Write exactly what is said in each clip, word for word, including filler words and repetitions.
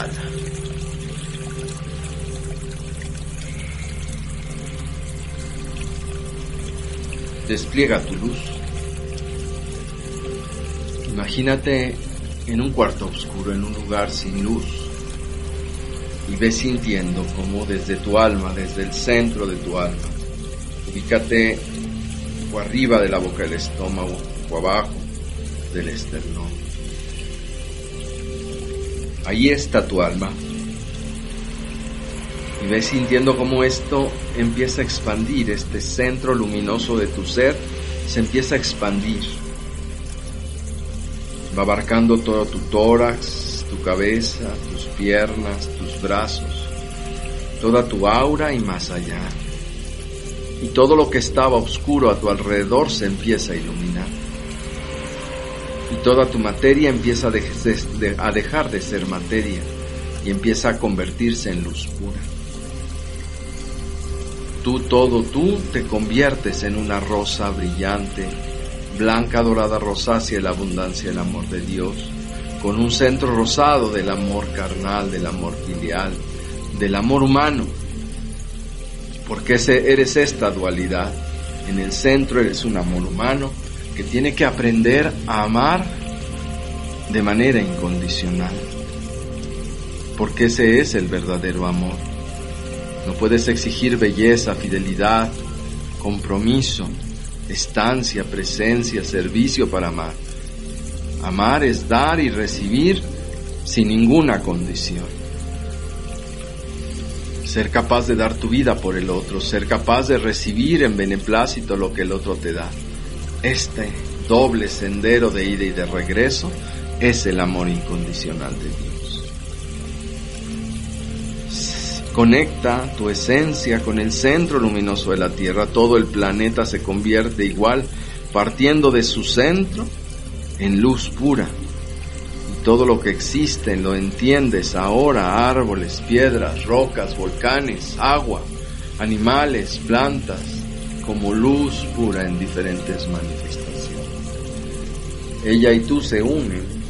exhala. Despliega tu luz. Imagínate en un cuarto oscuro, en un lugar sin luz, y ve sintiendo como desde tu alma, desde el centro de tu alma, ubícate o arriba de la boca del estómago o abajo del esternón. Ahí está tu alma. Y ves sintiendo cómo esto empieza a expandir, este centro luminoso de tu ser se empieza a expandir. Va abarcando todo tu tórax, tu cabeza, tus piernas, tus brazos, toda tu aura y más allá. Y todo lo que estaba oscuro a tu alrededor se empieza a iluminar. Y toda tu materia empieza a, de- de- a dejar de ser materia y empieza a convertirse en luz pura. Tú, todo tú, te conviertes en una rosa brillante, blanca, dorada, rosácea, la abundancia del amor de Dios, con un centro rosado del amor carnal, del amor filial, del amor humano. Porque ese, eres esta dualidad. En el centro eres un amor humano que tiene que aprender a amar de manera incondicional. Porque ese es el verdadero amor. No puedes exigir belleza, fidelidad, compromiso, estancia, presencia, servicio para amar. Amar es dar y recibir sin ninguna condición. Ser capaz de dar tu vida por el otro, ser capaz de recibir en beneplácito lo que el otro te da. Este doble sendero de ida y de regreso es el amor incondicional de Dios. Conecta tu esencia con el centro luminoso de la Tierra. Todo el planeta se convierte igual, partiendo de su centro en luz pura. Y todo lo que existe lo entiendes ahora: árboles, piedras, rocas, volcanes, agua, animales, plantas, como luz pura en diferentes manifestaciones. Ella y tú se unen.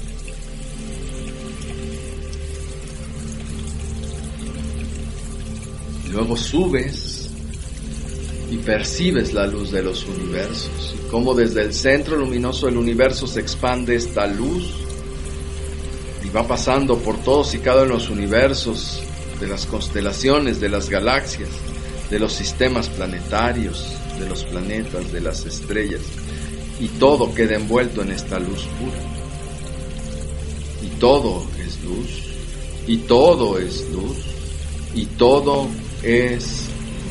Luego subes y percibes la luz de los universos, y cómo desde el centro luminoso del universo se expande esta luz y va pasando por todos y cada uno de los universos, de las constelaciones, de las galaxias, de los sistemas planetarios, de los planetas, de las estrellas, y todo queda envuelto en esta luz pura. Y todo es luz, y todo es luz, y todo es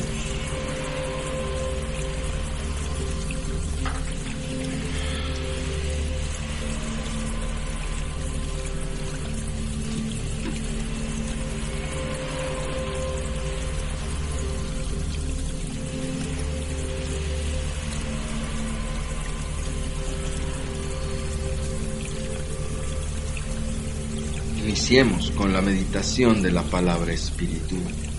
Iniciemos con la meditación de la palabra espíritu.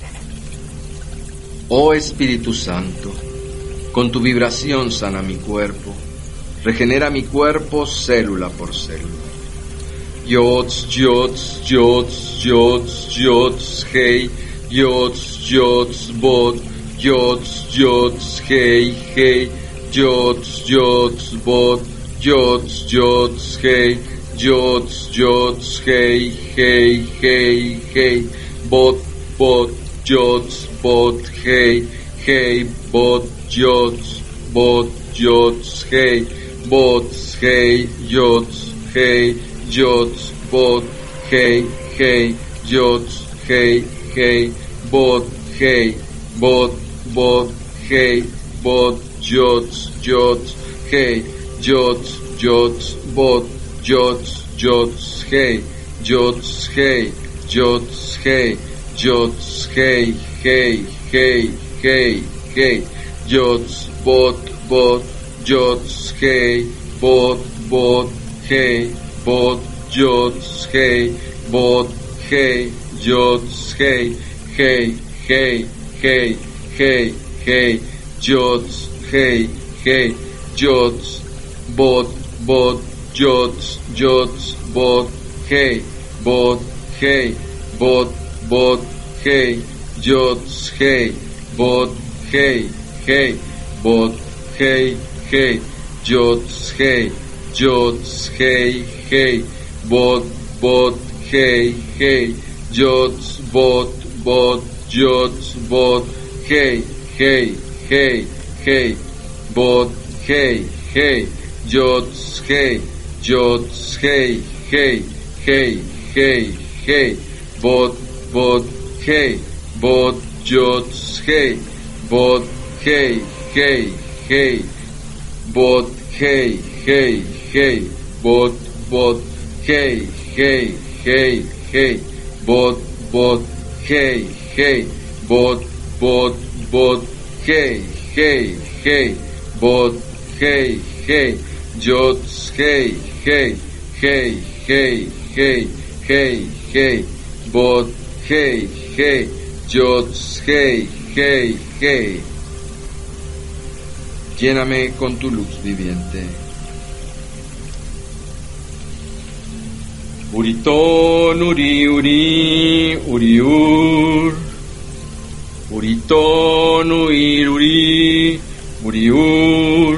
Oh Espíritu Santo, con tu vibración sana mi cuerpo, regenera mi cuerpo célula por célula. Yots, yots, yots, yots, yots, hey, yots, yots, bot, yots, yots, hey, hey, yots, yots, bot, yots, yots, hey, yots, yots, hey, hey, hey, hey, bot, bot, yots, bot, hey, hey, bot, yots, bot, yots, hey, bots, hey, yots, hey, yots, bot, hey, hey, yots, hey, hey, bot, hey, bot, bot, hey, bot, yots, yots, hey, yots, yots, bot, yots, yots, hey, yots, hey, yots, hey, yots, hey, hey, hey, hey, hey, yots, bot, bot, yots, hey, bot, bot, hey, bot, yots, hey, bot, hey, yots, hey, hey, hey, hey, hey, hey, yots, hey, hey, yots, bot, bot, yots, yots, bot, hey, bot, hey, bot, bot, hey, yod, hey, bot, hey, hey, bot, hey, hey, yod, hey, yod, hey, hey, bot, bot, hey, hey, yod, bot, bot, yod, bot, hey, hey, hey, hey, bot, hey, hey, yod, hey, yod, hey, hey, hey, hey, hey, bot, bot, hey, bot, yod, hey, bot, hey, hey, hey, bot, hey, hey, hey, bot, bot, hey, hey, hey, hey, bot, bot, hey, hey, bot, bot, bot, hey, hey, hey, bot, hey, hey, yod, hey, hey, hey, hey, hey, hey, hey, bot, hey, hey, yod, hey, hey, hey. Lléname con tu luz viviente. Uriton, uri, uri, uriur. Uriton, uir, uri, uriur.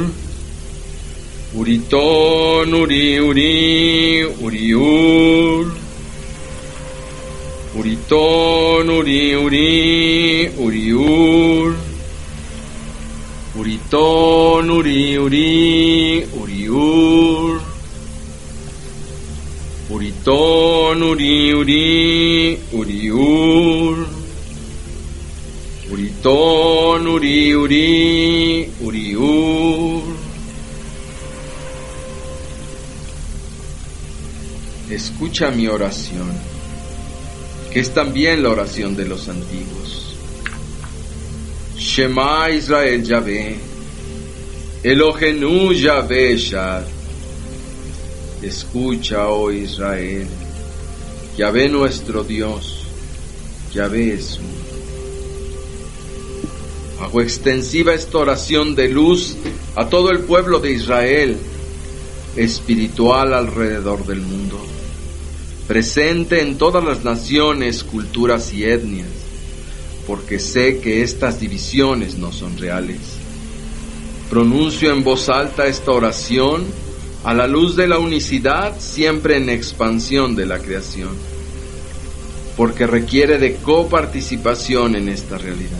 Uriton, uri, uri, uriur. Uriton, uri, uri, uriur. Uriton, uri, uri, uriur. Uriton, uri, uri, uriur. Uriton, uri, uri, uriur. Escucha mi oración, que es también la oración de los antiguos. Shema Israel Yahvé, Elohenu Yahvé Echad. Escucha, oh Israel, Yahvé nuestro Dios, Yahvé es uno. Hago extensiva esta oración de luz a todo el pueblo de Israel, espiritual alrededor del mundo, presente en todas las naciones, culturas y etnias, porque sé que estas divisiones no son reales. Pronuncio en voz alta esta oración a la luz de la unicidad, siempre en expansión de la creación, porque requiere de coparticipación en esta realidad.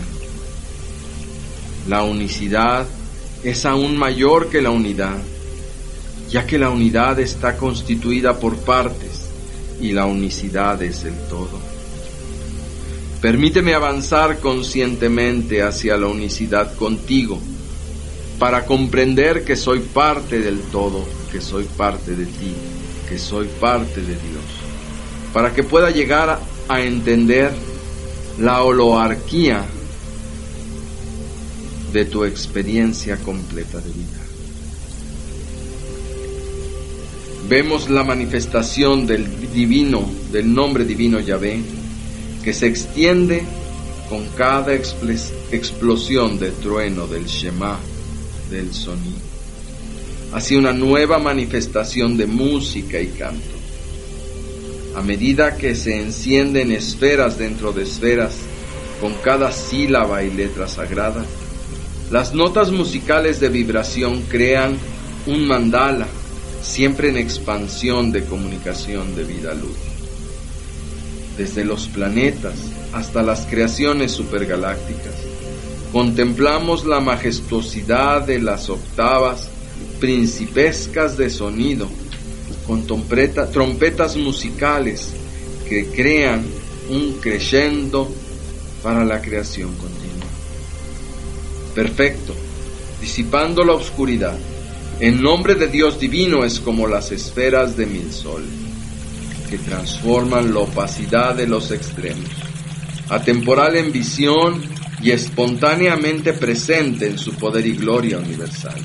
La unicidad es aún mayor que la unidad, ya que la unidad está constituida por partes y la unicidad es el todo. Permíteme avanzar conscientemente hacia la unicidad contigo, para comprender que soy parte del todo, que soy parte de ti, que soy parte de Dios, para que pueda llegar a, a entender la holoarquía de tu experiencia completa de vida. Vemos la manifestación del divino, del nombre divino Yahvé, que se extiende con cada expl- explosión de trueno del Shema, del sonido, hacia una nueva manifestación de música y canto. A medida que se encienden esferas dentro de esferas, con cada sílaba y letra sagrada, las notas musicales de vibración crean un mandala, siempre en expansión de comunicación de vida-luz. Desde los planetas hasta las creaciones supergalácticas, contemplamos la majestuosidad de las octavas principescas de sonido, con trompeta, trompetas musicales que crean un crescendo para la creación continua. Perfecto, disipando la oscuridad, en nombre de Dios divino es como las esferas de mil soles, que transforman la opacidad de los extremos, atemporal en visión y espontáneamente presente en su poder y gloria universales.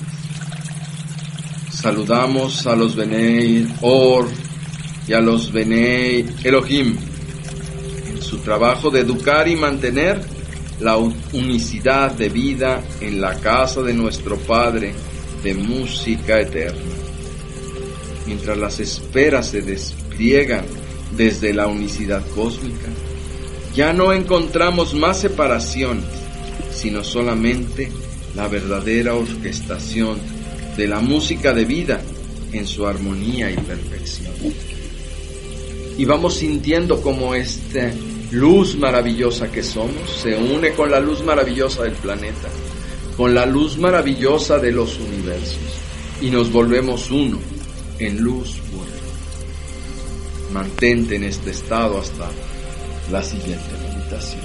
Saludamos a los Benei Or y a los Benei Elohim en su trabajo de educar y mantener la unicidad de vida en la casa de nuestro Padre de música eterna. Mientras las esferas se despliegan desde la unicidad cósmica, ya no encontramos más separaciones, sino solamente la verdadera orquestación de la música de vida en su armonía y perfección. Y vamos sintiendo cómo esta luz maravillosa que somos se une con la luz maravillosa del planeta, con la luz maravillosa de los universos, y nos volvemos uno en luz buena. Mantente en este estado hasta la siguiente meditación.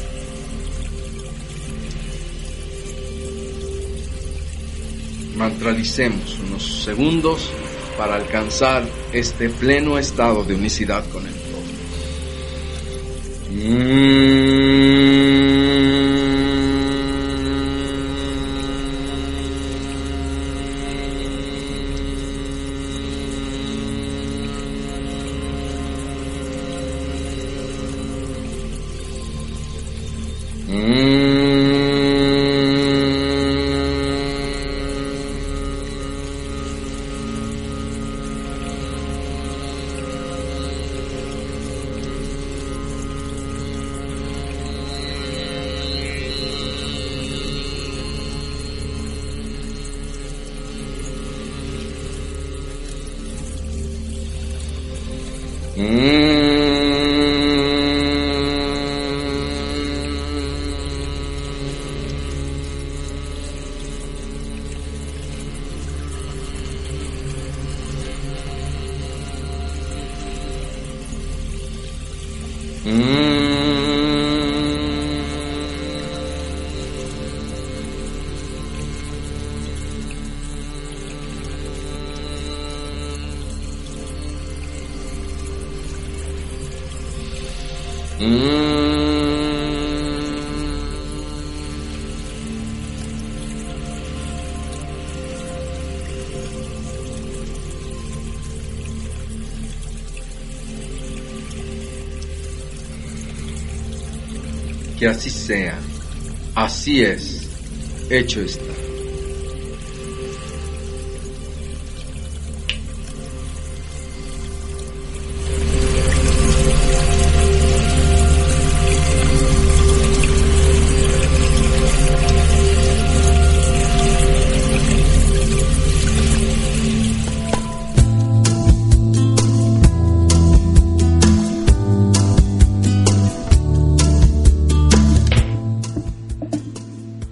Mantralicemos unos segundos para alcanzar este pleno estado de unicidad con el todo. Que así sea, así es, hecho está.